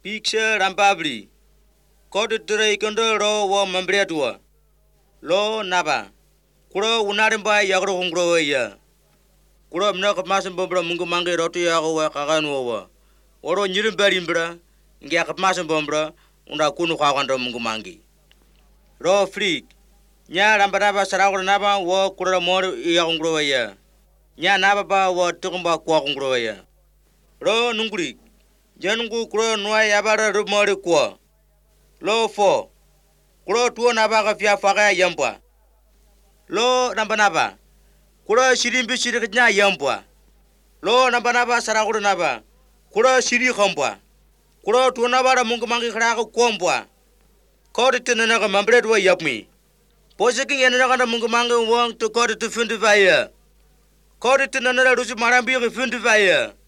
Picture Rampabli. Kod ture ikondo ro wo mambretua. Lo naba. Kuro unarimba yagro hungro ya. Kuro mnaka masan bombra mungu mangi rotu yago wa kaganu wa. Oro nyirim berimbra. Ngiak masan bombra. Unda kunu kagando mungu mangi. Ro freak. Nya rambaraba sarakura naba wo kuro mor yagungro ya. Nya naba ba wo tukumba kwa kungro ya. Ro nunguri. Janungu kuro nuwa yabara rumori kwa. Lo fo. Kuro tuo naba ka fia faka yambwa. Lo naba. Kuro shirimbi shirik nya yambwa. Lo naba sarakura naba. Kuro shiri khambwa. Kuro tuo naba ra mungu mangi kharaka kombwa. Kodi tinana ka mambret wa yapmi. Posiking yanana ka mungu mangi wong to kodi tu fundu vaya. Kodi tinana ra rusi marambi ka fundu vaya.